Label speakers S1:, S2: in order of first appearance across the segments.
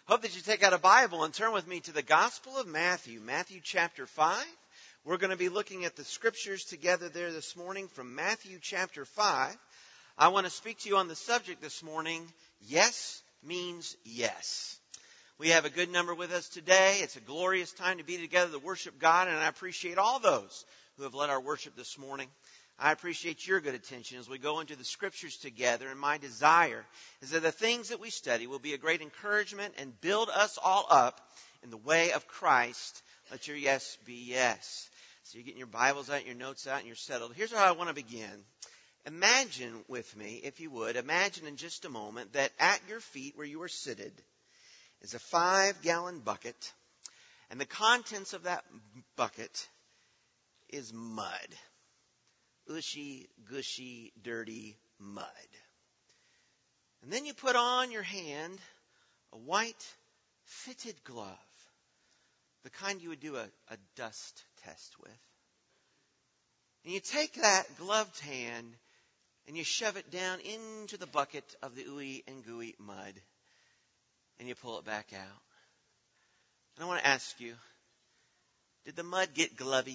S1: Hope that you take out a Bible and turn with me to the Gospel of Matthew, Matthew chapter 5. We're going to be looking at the scriptures together there this morning from Matthew chapter 5. I want to speak to you on the subject this morning, yes means yes. We have a good number with us today. It's a glorious time to be together to worship God, and I appreciate all those who have led our worship this morning. I appreciate your good attention as we go into the scriptures together, and my desire is that the things that we study will be a great encouragement and build us all up in the way of Christ. Let your yes be yes. So you're getting your Bibles out, your notes out, and you're settled. Here's how I want to begin. Imagine with me, if you would, imagine in just a moment that at your feet where you are seated is a 5-gallon bucket, and the contents of that bucket is mud. Ushy, gushy, dirty mud. And then you put on your hand a white fitted glove, the kind you would do a dust test with. And you take that gloved hand and you shove it down into the bucket of the ooey and gooey mud, and you pull it back out. And I want to ask you, did the mud get glovey?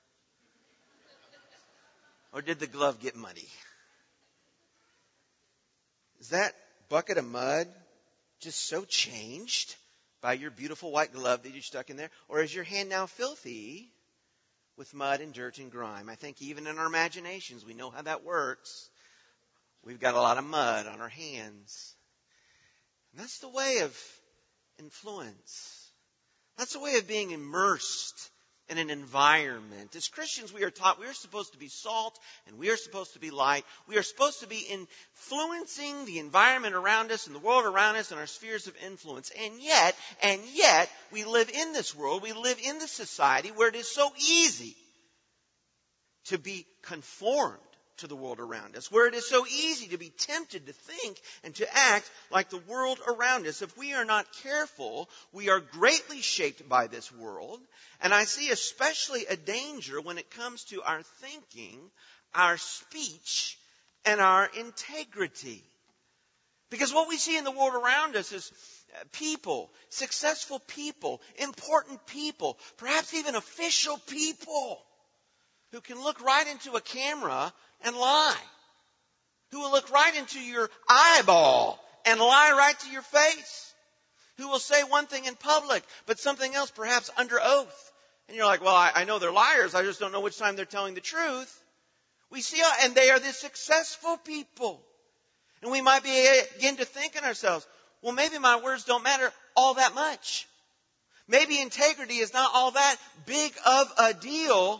S1: Or did the glove get muddy? Is that bucket of mud just so changed by your beautiful white glove that you stuck in there? Or is your hand now filthy with mud and dirt and grime? I think even in our imaginations, we know how that works. We've got a lot of mud on our hands. And that's the way of influence. That's the way of being immersed in an environment. As Christians, we are taught we are supposed to be salt and we are supposed to be light. We are supposed to be influencing the environment around us and the world around us and our spheres of influence. And yet, we live in this world, we live in this society where it is so easy to be conformed to the world around us, where it is so easy to be tempted to think and to act like the world around us. If we are not careful, we are greatly shaped by this world. And I see especially a danger when it comes to our thinking, our speech, and our integrity. Because what we see in the world around us is people, successful people, important people, perhaps even official people who can look right into a camera and lie. Who will look right into your eyeball and lie right to your face. Who will say one thing in public, but something else perhaps under oath. And you're like, well, I know they're liars. I just don't know which time they're telling the truth. We see, and they are the successful people. And we might begin to think in ourselves, well, maybe my words don't matter all that much. Maybe integrity is not all that big of a deal.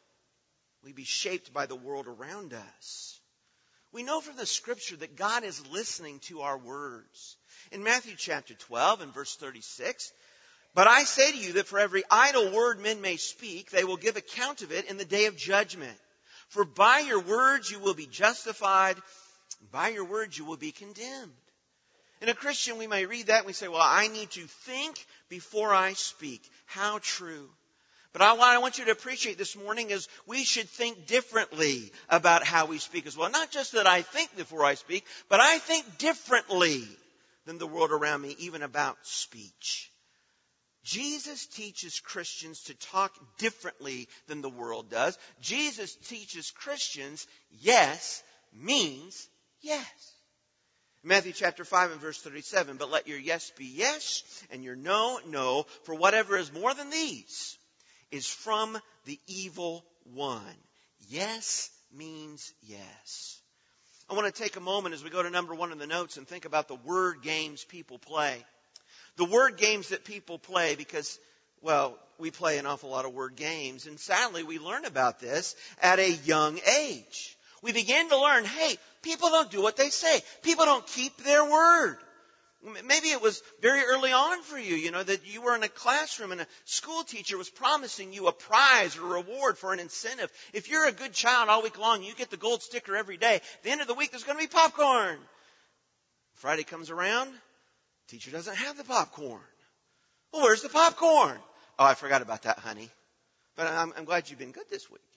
S1: We be shaped by the world around us. We know from the scripture that God is listening to our words. In Matthew chapter 12 and verse 36, but I say to you that for every idle word men may speak, they will give account of it in the day of judgment. For by your words you will be justified, and by your words you will be condemned. In a Christian, we may read that and we say, well, I need to think before I speak. How true. But what I want you to appreciate this morning is we should think differently about how we speak as well. Not just that I think before I speak, but I think differently than the world around me, even about speech. Jesus teaches Christians to talk differently than the world does. Jesus teaches Christians yes means yes. Matthew chapter 5 and verse 37, but let your yes be yes and your no, no, for whatever is more than these is from the evil one. Yes means yes. I want to take a moment as we go to number 1 in the notes and think about the word games people play. The word games that people play because, well, we play an awful lot of word games. And sadly, we learn about this at a young age. We begin to learn, hey, people don't do what they say. People don't keep their word. Maybe it was very early on for you, that you were in a classroom and a school teacher was promising you a prize or a reward for an incentive. If you're a good child all week long, you get the gold sticker every day. At the end of the week, there's going to be popcorn. Friday comes around, teacher doesn't have the popcorn. Well, where's the popcorn? Oh, I forgot about that, honey. But I'm glad you've been good this week.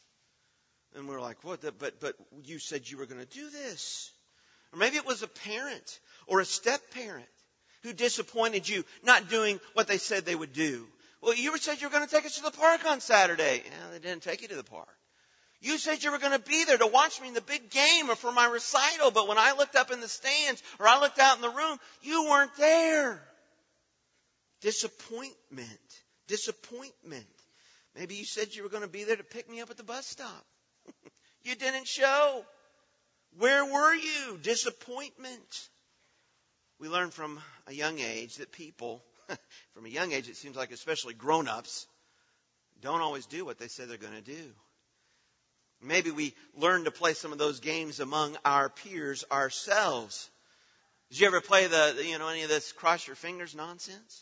S1: And we're like, what? But you said you were going to do this. Or maybe it was a parent or a step-parent. who disappointed you, not doing what they said they would do. Well, you said you were going to take us to the park on Saturday. Yeah, they didn't take you to the park. You said you were going to be there to watch me in the big game or for my recital, but when I looked up in the stands or I looked out in the room, you weren't there. Disappointment. Disappointment. Maybe you said you were going to be there to pick me up at the bus stop. You didn't show. Where were you? Disappointment. We learn from a young age that people, from a young age it seems like especially grown-ups, don't always do what they say they're going to do. Maybe we learn to play some of those games among our peers ourselves. Did you ever play any of this cross your fingers nonsense?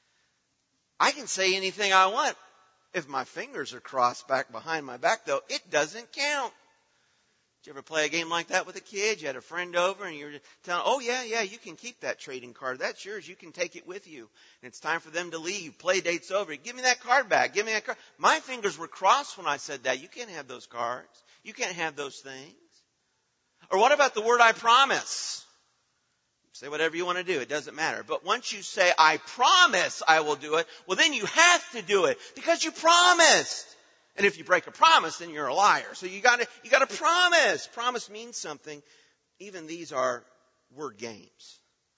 S1: I can say anything I want. If my fingers are crossed back behind my back, though, it doesn't count. Did you ever play a game like that with a kid? You had a friend over and you were telling, oh, yeah, you can keep that trading card. That's yours. You can take it with you. And it's time for them to leave. Play date's over. Give me that card back. Give me that card. My fingers were crossed when I said that. You can't have those cards. You can't have those things. Or what about the word I promise? Say whatever you want to do. It doesn't matter. But once you say, I promise I will do it, well, then you have to do it because you promised. And if you break a promise, then you're a liar. So you got to promise. Promise means something. Even these are word games.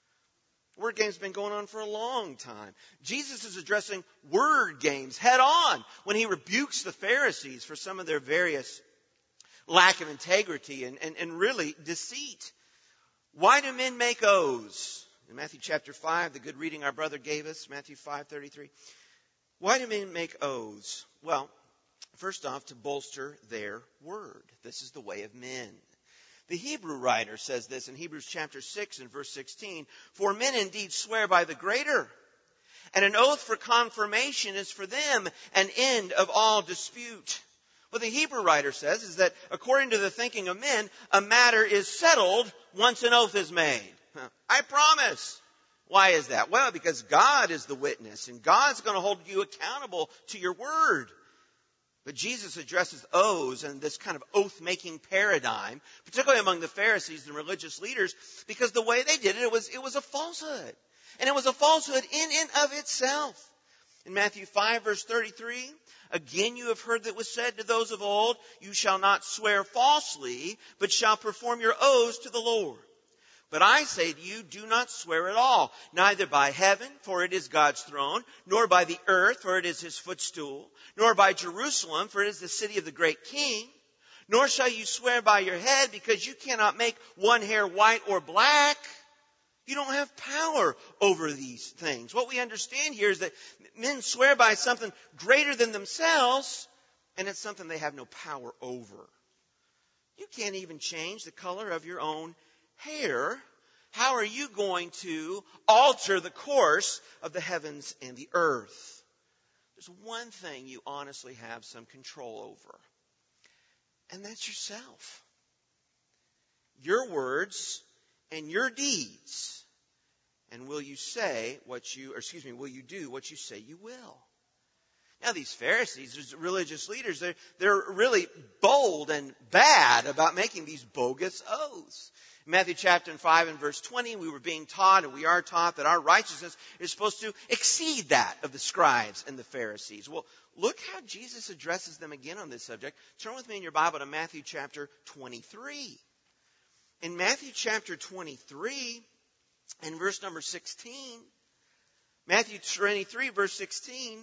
S1: Word games have been going on for a long time. Jesus is addressing word games head on when he rebukes the Pharisees for some of their various lack of integrity and really deceit. Why do men make oaths? In Matthew chapter 5, the good reading our brother gave us, Matthew 5:33. Why do men make oaths? Well, first off, to bolster their word. This is the way of men. The Hebrew writer says this in Hebrews chapter 6 and verse 16. For men indeed swear by the greater, and an oath for confirmation is for them an end of all dispute. What the Hebrew writer says is that according to the thinking of men, a matter is settled once an oath is made. I promise. Why is that? Well, because God is the witness, and God's going to hold you accountable to your word. But Jesus addresses oaths and this kind of oath-making paradigm, particularly among the Pharisees and religious leaders, because the way they did it was a falsehood. And it was a falsehood in and of itself. In Matthew 5, verse 33, again you have heard that was said to those of old, you shall not swear falsely, but shall perform your oaths to the Lord. But I say to you, do not swear at all, neither by heaven, for it is God's throne, nor by the earth, for it is his footstool, nor by Jerusalem, for it is the city of the great king. Nor shall you swear by your head, because you cannot make one hair white or black. You don't have power over these things. What we understand here is that men swear by something greater than themselves, and it's something they have no power over. You can't even change the color of your own hair. How are you going to alter the course of the heavens and the earth? There's one thing you honestly have some control over, and that's yourself. Your words and your deeds. And will you will you do what you say you will? Now these Pharisees, these religious leaders, they're really bold and bad about making these bogus oaths. In Matthew chapter 5 and verse 20, we were being taught, and we are taught, that our righteousness is supposed to exceed that of the scribes and the Pharisees. Well, look how Jesus addresses them again on this subject. Turn with me in your Bible to Matthew chapter 23. In Matthew chapter 23 and verse number 16, Matthew 23 verse 16,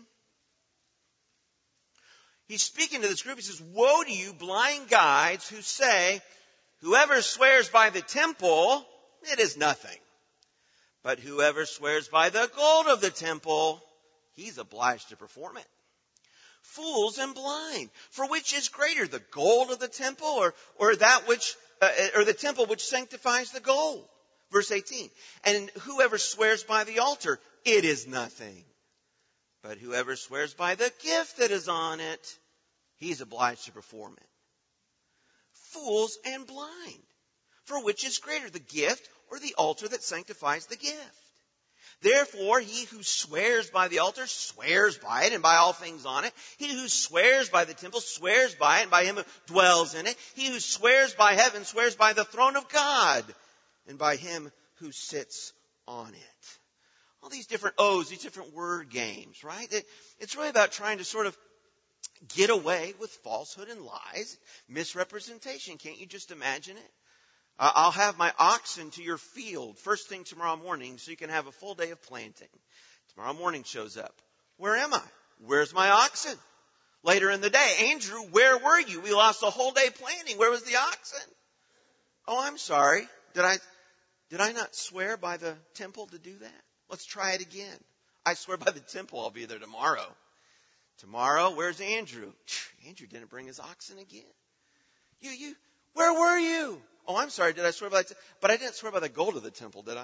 S1: he's speaking to this group. He says, woe to you, blind guides, who say, whoever swears by the temple, it is nothing. But whoever swears by the gold of the temple, he's obliged to perform it. Fools and blind, for which is greater, the gold of the temple or that which or the temple which sanctifies the gold? Verse 18. And whoever swears by the altar, it is nothing. But whoever swears by the gift that is on it, he's obliged to perform it. Fools and blind, for which is greater, the gift or the altar that sanctifies the gift? Therefore, he who swears by the altar swears by it and by all things on it. He who swears by the temple swears by it and by him who dwells in it. He who swears by heaven swears by the throne of God and by him who sits on it. All these different O's, these different word games, right? It's really about trying to sort of get away with falsehood and lies, misrepresentation. Can't you just imagine it? I'll have my oxen to your field first thing tomorrow morning so you can have a full day of planting. Tomorrow morning shows up. Where am I? Where's my oxen? Later in the day, Andrew, where were you? We lost a whole day planting. Where was the oxen? Oh, I'm sorry. Did I not swear by the temple to do that? Let's try it again. I swear by the temple I'll be there tomorrow. Tomorrow, where's Andrew? Andrew didn't bring his oxen again. Where were you? Oh, I'm sorry. Did I swear by the temple? But I didn't swear by the gold of the temple, did I?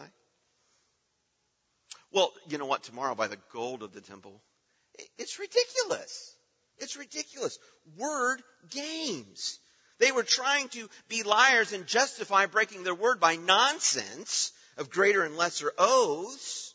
S1: Well, you know what? Tomorrow by the gold of the temple. It's ridiculous. It's ridiculous. Word games. They were trying to be liars and justify breaking their word by nonsense of greater and lesser oaths.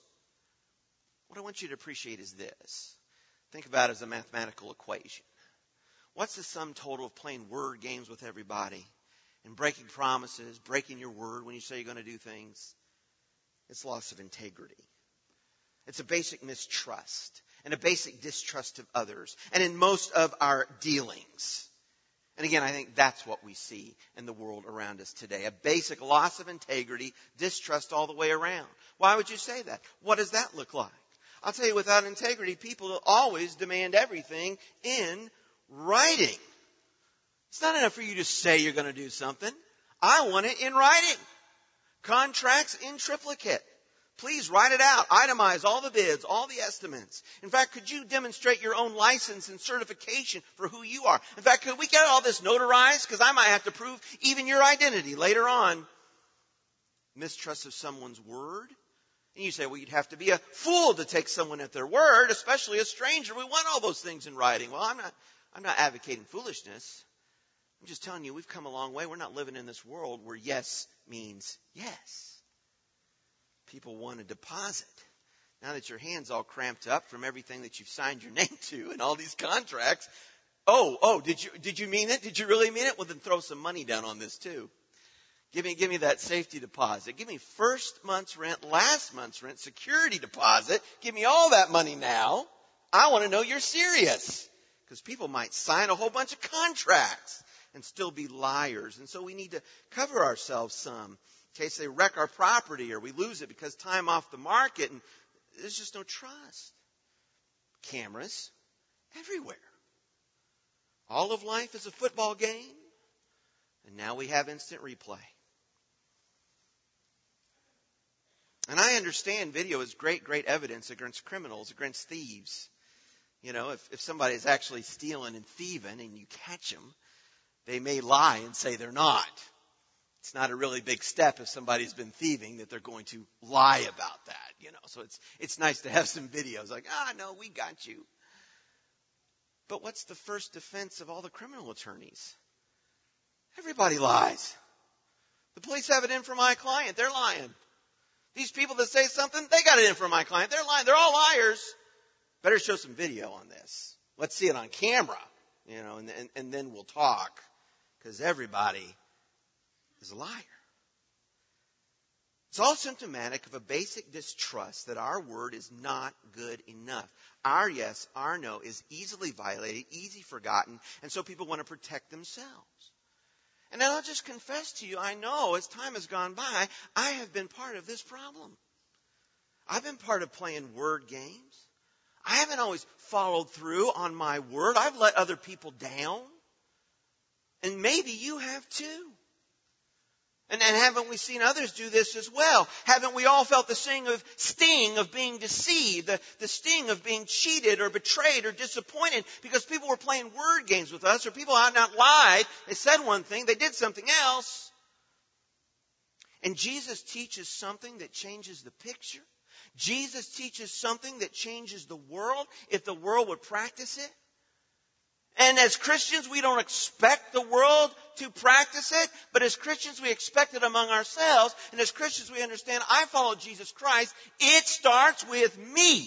S1: What I want you to appreciate is this. Think about it as a mathematical equation. What's the sum total of playing word games with everybody and breaking promises, breaking your word when you say you're going to do things? It's loss of integrity. It's a basic mistrust and a basic distrust of others and in most of our dealings. And again, I think that's what we see in the world around us today. A basic loss of integrity, distrust all the way around. Why would you say that? What does that look like? I'll tell you, without integrity, people will always demand everything in writing. It's not enough for you to say you're going to do something. I want it in writing. Contracts in triplicate. Please write it out. Itemize all the bids, all the estimates. In fact, could you demonstrate your own license and certification for who you are? In fact, could we get all this notarized? Because I might have to prove even your identity later on. Mistrust of someone's word. And you say, well, you'd have to be a fool to take someone at their word, especially a stranger. We want all those things in writing. Well, I'm not advocating foolishness. I'm just telling you, we've come a long way. We're not living in this world where yes means yes. People want a deposit. Now that your hand's all cramped up from everything that you've signed your name to and all these contracts. Oh, did you mean it? Did you really mean it? Well, then throw some money down on this too. Give me that safety deposit. Give me first month's rent, last month's rent, security deposit. Give me all that money now. I want to know you're serious. Because people might sign a whole bunch of contracts and still be liars. And so we need to cover ourselves some in case they wreck our property or we lose it because time off the market. And there's just no trust. Cameras everywhere. All of life is a football game. And now we have instant replay. And I understand video is great evidence against criminals, against thieves. You know, if somebody is actually stealing and thieving and you catch them, they may lie and say they're not. It's not a really big step if somebody's been thieving that they're going to lie about that, you know. So it's nice to have some videos like, no, we got you. But what's the first defense of all the criminal attorneys? Everybody lies. The police have it in for my client. They're lying. These people that say something, they got it in for my client. They're lying. They're all liars. Better show some video on this. Let's see it on camera, you know, and then we'll talk. Because everybody is a liar. It's all symptomatic of a basic distrust that our word is not good enough. Our yes, our no is easily violated, easily forgotten, and so people want to protect themselves. And then I'll just confess to you, I know as time has gone by, I have been part of this problem. I've been part of playing word games. I haven't always followed through on my word. I've let other people down. And maybe you have too. And haven't we seen others do this as well? Haven't we all felt the sting of being deceived, the sting of being cheated or betrayed or disappointed because people were playing word games with us or people had not lied. They said one thing, they did something else. And Jesus teaches something that changes the picture. Jesus teaches something that changes the world if the world would practice it. And as Christians, we don't expect the world to practice it, but as Christians, we expect it among ourselves. And as Christians, we understand, I follow Jesus Christ. It starts with me.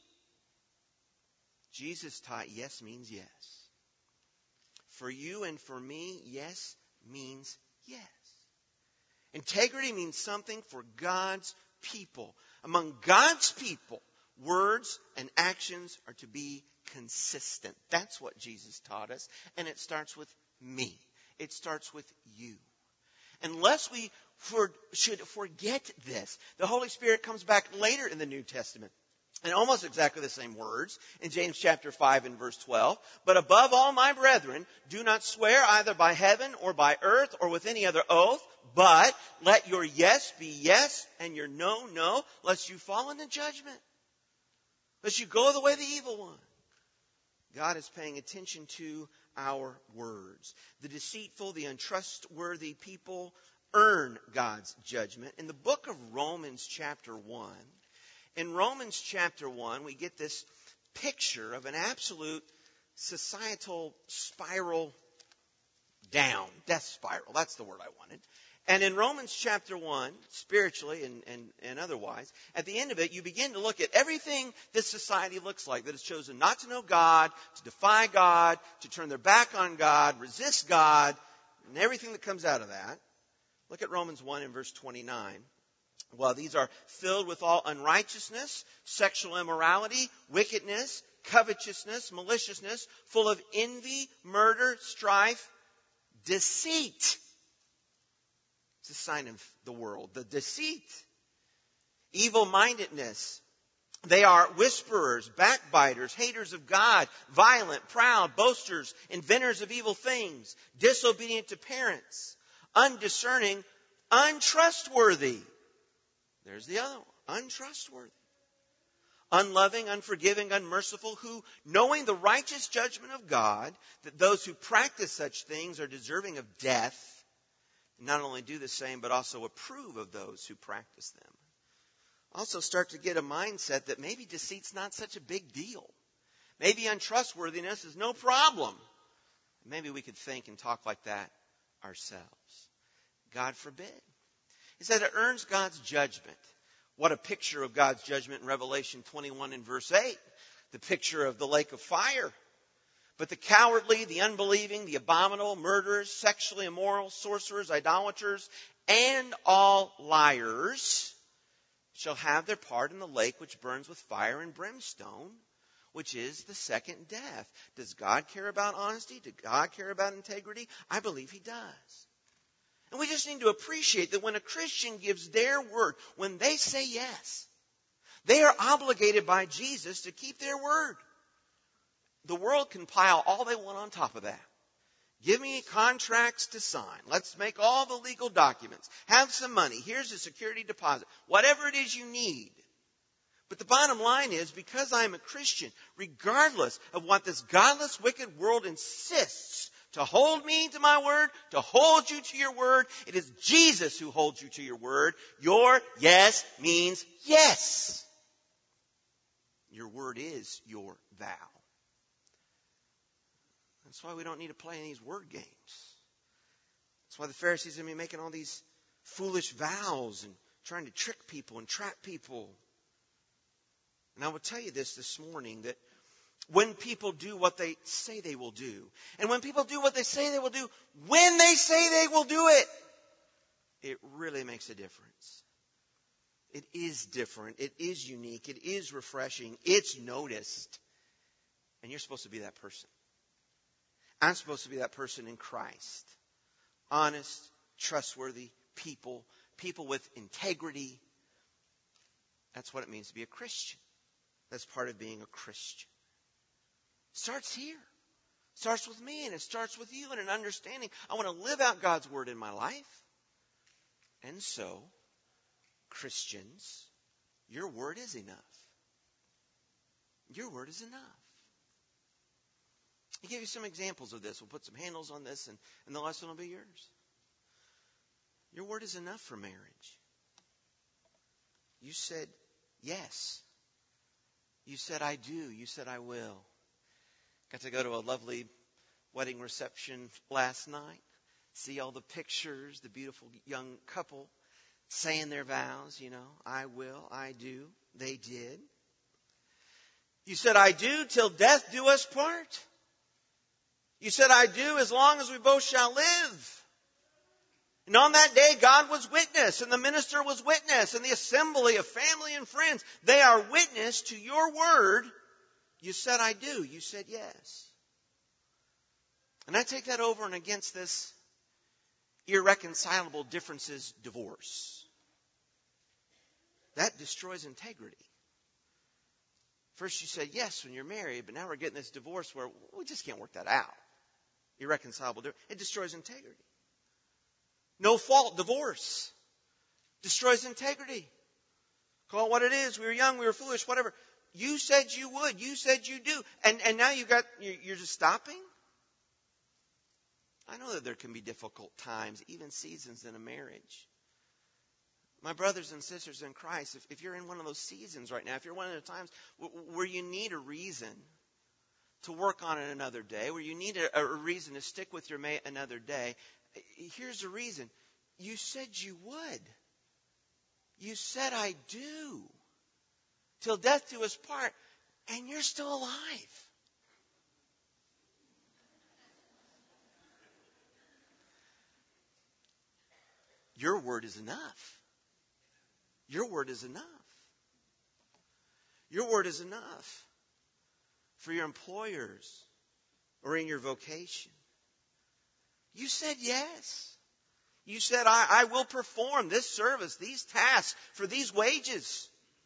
S1: Jesus taught yes means yes. For you and for me, yes means yes. Integrity means something for God's people. Among God's people, words and actions are to be consistent. That's what Jesus taught us. And it starts with me. It starts with you. Unless we should forget this, the Holy Spirit comes back later in the New Testament. And almost exactly the same words in James chapter 5 and verse 12. But above all, my brethren, do not swear either by heaven or by earth or with any other oath, but let your yes be yes and your no, no, lest you fall into judgment. Lest you go the way of the evil one. God is paying attention to our words. The deceitful, the untrustworthy people earn God's judgment. In the book of Romans chapter 1, in Romans chapter 1, we get this picture of an absolute societal spiral down, death spiral. That's the word I wanted. And in Romans chapter 1, spiritually and otherwise, at the end of it, you begin to look at everything this society looks like, that has chosen not to know God, to defy God, to turn their back on God, resist God, and everything that comes out of that. Look at Romans 1 and verse 29. Well, these are filled with all unrighteousness, sexual immorality, wickedness, covetousness, maliciousness, full of envy, murder, strife, deceit. It's a sign of the world. The deceit. Evil-mindedness. They are whisperers, backbiters, haters of God, violent, proud, boasters, inventors of evil things, disobedient to parents, undiscerning, untrustworthy. There's the other one. Untrustworthy. Unloving, unforgiving, unmerciful, who, knowing the righteous judgment of God, that those who practice such things are deserving of death, not only do the same, but also approve of those who practice them. Also start to get a mindset that maybe deceit's not such a big deal. Maybe untrustworthiness is no problem. Maybe we could think and talk like that ourselves. God forbid. He said it earns God's judgment. What a picture of God's judgment in Revelation 21 and verse 8. The picture of the lake of fire. But the cowardly, the unbelieving, the abominable, murderers, sexually immoral, sorcerers, idolaters, and all liars shall have their part in the lake which burns with fire and brimstone, which is the second death. Does God care about honesty? Does God care about integrity? I believe He does. And we just need to appreciate that when a Christian gives their word, when they say yes, they are obligated by Jesus to keep their word. The world can pile all they want on top of that. Give me contracts to sign. Let's make all the legal documents. Have some money. Here's a security deposit. Whatever it is you need. But the bottom line is, because I'm a Christian, regardless of what this godless, wicked world insists to hold me to my word, to hold you to your word, it is Jesus who holds you to your word. Your yes means yes. Your word is your vow. That's why we don't need to play any of these word games. That's why the Pharisees have been making all these foolish vows and trying to trick people and trap people. And I will tell you this morning, that when people do what they say they will do, and when people do what they say they will do, when they say they will do it, it really makes a difference. It is different. It is unique. It is refreshing. It's noticed. And you're supposed to be that person. I'm supposed to be that person in Christ. Honest, trustworthy people. People with integrity. That's what it means to be a Christian. That's part of being a Christian. It starts here. It starts with me, and it starts with you, and an understanding. I want to live out God's word in my life. And so, Christians, your word is enough. Your word is enough. I'll give you some examples of this. We'll put some handles on this, and the lesson will be yours. Your word is enough for marriage. You said yes. You said I do. You said I will. Got to go to a lovely wedding reception last night. See all the pictures, the beautiful young couple saying their vows, I will, I do. They did. You said I do till death do us part. You said I do as long as we both shall live. And on that day, God was witness, and the minister was witness, and the assembly of family and friends, they are witness to your word. You said, I do. You said, yes. And I take that over and against this irreconcilable differences divorce. That destroys integrity. First you said yes when you're married, but now we're getting this divorce where we just can't work that out. Irreconcilable difference. It destroys integrity. No fault divorce destroys integrity. Call it what it is. We were young, we were foolish, whatever. You said you would. You said you do. And now you're just stopping? I know that there can be difficult times, even seasons in a marriage. My brothers and sisters in Christ, if you're in one of those seasons right now, if you're one of the times where you need a reason to work on it another day, where you need a reason to stick with your mate another day, here's the reason. You said you would. You said I do. Till death do us part, and you're still alive. Your word is enough. Your word is enough. Your word is enough for your employers or in your vocation. You said yes. You said, I will perform this service, these tasks for these wages.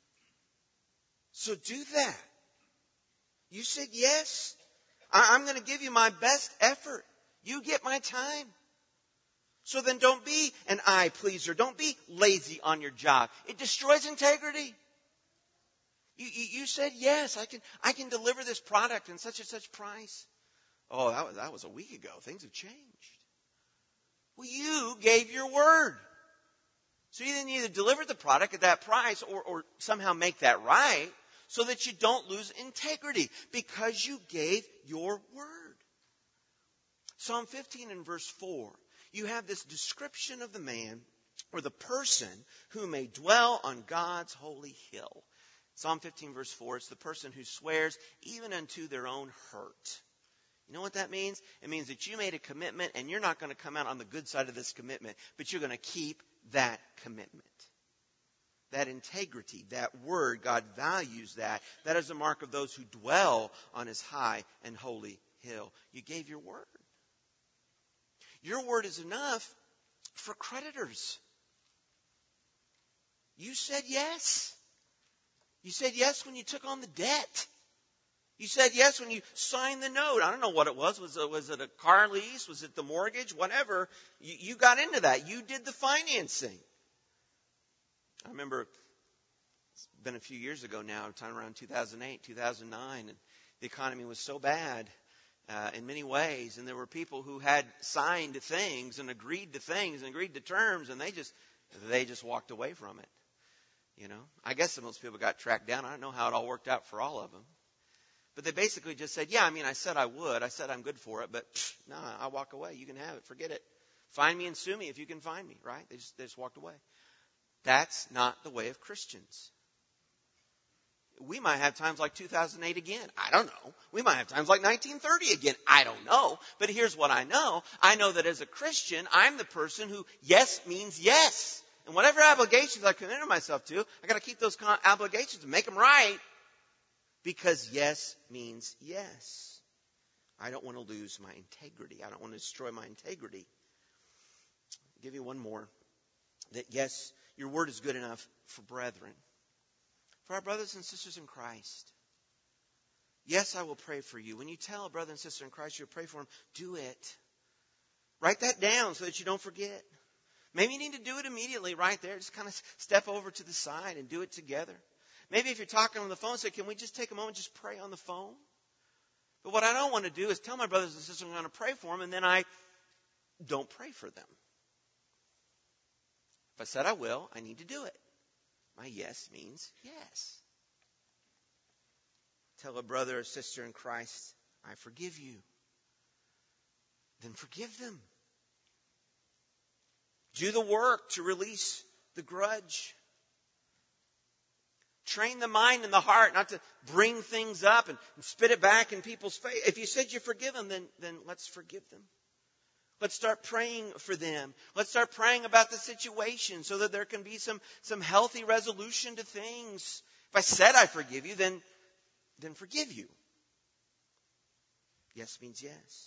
S1: So do that. You said yes. I'm going to give you my best effort. You get my time. So then don't be an eye pleaser. Don't be lazy on your job. It destroys integrity. You said, yes, I can deliver this product in such and such price. Oh, that was a week ago. Things have changed. Well, you gave your word. So you then either deliver the product at that price or somehow make that right so that you don't lose integrity because you gave your word. Psalm 15 and verse 4. You have this description of the man or the person who may dwell on God's holy hill. Psalm 15 verse 4, it's the person who swears even unto their own hurt. You know what that means? It means that you made a commitment and you're not going to come out on the good side of this commitment, but you're going to keep that commitment. That integrity, that word, God values that. That is the mark of those who dwell on his high and holy hill. You gave your word. Your word is enough for creditors. You said yes. You said yes when you took on the debt. You said yes when you signed the note. I don't know what it was. Was it a car lease? Was it the mortgage? Whatever. You got into that. You did the financing. I remember it's been a few years ago now, time around 2008, 2009, and the economy was so bad. In many ways, and there were people who had signed things and agreed to things and agreed to terms, and they just walked away from it. You know, I guess most people got tracked down. I don't know how it all worked out for all of them, but they basically just said, "Yeah, I said I would. I said I'm good for it, but no, I'll walk away. You can have it. Forget it. Find me and sue me if you can find me." Right? They just walked away. That's not the way of Christians. We might have times like 2008 again. I don't know. We might have times like 1930 again. I don't know. But here's what I know. I know that as a Christian, I'm the person who yes means yes. And whatever obligations I committed myself to, I got to keep those obligations and make them right. Because yes means yes. I don't want to lose my integrity. I don't want to destroy my integrity. I'll give you one more. That yes, your word is good enough for brethren. For our brothers and sisters in Christ. Yes, I will pray for you. When you tell a brother and sister in Christ you'll pray for him, do it. Write that down so that you don't forget. Maybe you need to do it immediately right there. Just kind of step over to the side and do it together. Maybe if you're talking on the phone, say, can we just take a moment and just pray on the phone? But what I don't want to do is tell my brothers and sisters I'm going to pray for them, and then I don't pray for them. If I said I will, I need to do it. My yes means yes. Tell a brother or sister in Christ, I forgive you. Then forgive them. Do the work to release the grudge. Train the mind and the heart not to bring things up and spit it back in people's face. If you said you forgive them, then let's forgive them. Let's start praying for them. Let's start praying about the situation so that there can be some healthy resolution to things. If I said I forgive you, then forgive you. Yes means yes.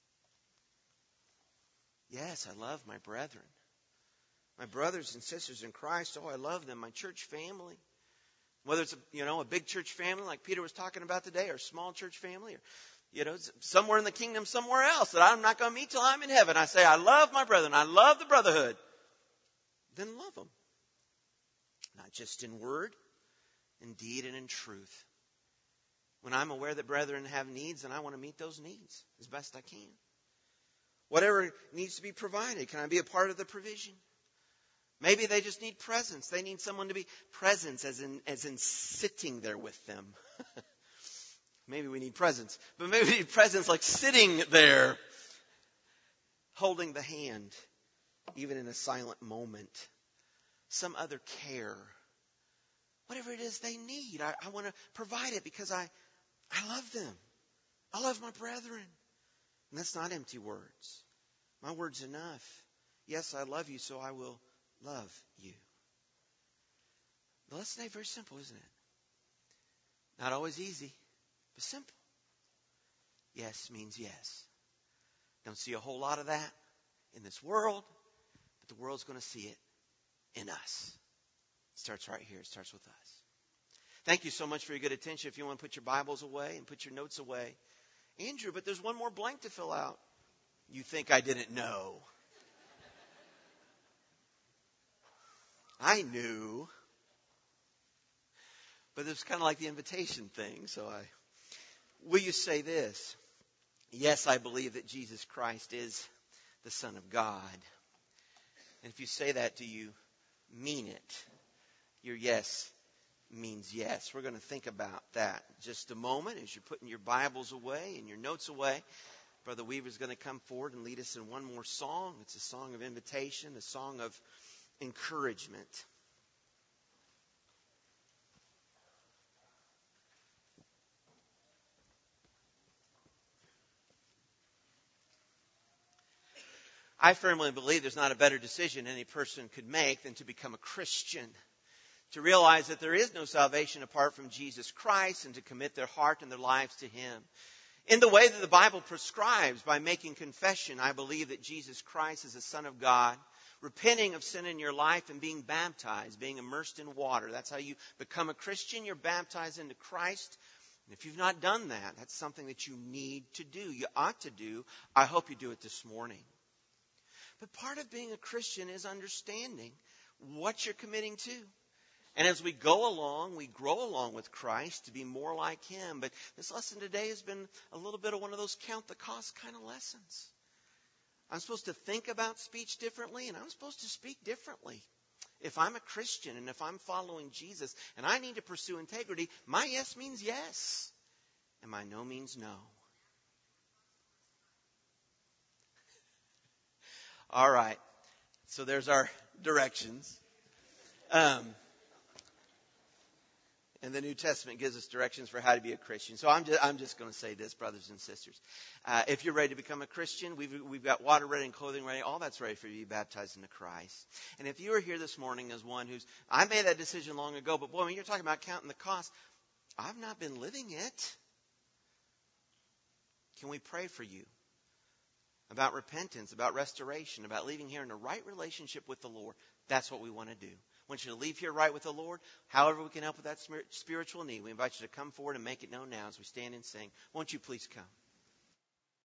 S1: Yes, I love my brethren. My brothers and sisters in Christ, I love them. My church family. Whether it's a big church family like Peter was talking about today, or a small church family, or somewhere in the kingdom somewhere else that I'm not going to meet till I'm in heaven. I say, I love my brethren. I love the brotherhood. Then love them. Not just in word, in deed, and in truth. When I'm aware that brethren have needs, then I want to meet those needs as best I can. Whatever needs to be provided, can I be a part of the provision? Maybe they just need presence. They need someone to be presence, as in sitting there with them. Maybe we need presence. But maybe we need presence like sitting there, holding the hand, even in a silent moment. Some other care. Whatever it is they need, I want to provide it because I love them. I love my brethren. And that's not empty words. My word's enough. Yes, I love you, so I will love you. The lesson today is very simple, isn't it? Not always easy, but simple. Yes means yes. Don't see a whole lot of that in this world, but the world's going to see it in us. It starts right here. It starts with us. Thank you so much for your good attention. If you want to put your Bibles away and put your notes away. Andrew, but there's one more blank to fill out. You think I didn't know. I knew. But it's kind of like the invitation thing. Will you say this? Yes, I believe that Jesus Christ is the Son of God. And if you say that, do you mean it? Your yes means yes. We're going to think about that in just a moment as you're putting your Bibles away and your notes away. Brother Weaver's going to come forward and lead us in one more song. It's a song of invitation, a song of encouragement. I firmly believe there's not a better decision any person could make than to become a Christian. To realize that there is no salvation apart from Jesus Christ and to commit their heart and their lives to Him. In the way that the Bible prescribes, by making confession, I believe that Jesus Christ is the Son of God, repenting of sin in your life and being baptized, being immersed in water. That's how you become a Christian. You're baptized into Christ. And if you've not done that, that's something that you need to do. You ought to do. I hope you do it this morning. But part of being a Christian is understanding what you're committing to. And as we go along, we grow along with Christ to be more like Him. But this lesson today has been a little bit of one of those count the cost kind of lessons. I'm supposed to think about speech differently, and I'm supposed to speak differently. If I'm a Christian and if I'm following Jesus and I need to pursue integrity, my yes means yes, and my no means no. All right. So there's our directions. And the New Testament gives us directions for how to be a Christian. So I'm just going to say this, brothers and sisters. If you're ready to become a Christian, we've got water ready and clothing ready. All that's ready for you to be baptized into Christ. And if you are here this morning as one I made that decision long ago, but boy, when you're talking about counting the cost, I've not been living it. Can we pray for you? About repentance, about restoration, about leaving here in a right relationship with the Lord. That's what we want to do. I want you to leave here right with the Lord. However we can help with that spiritual need, we invite you to come forward and make it known now as we stand and sing. Won't you please come?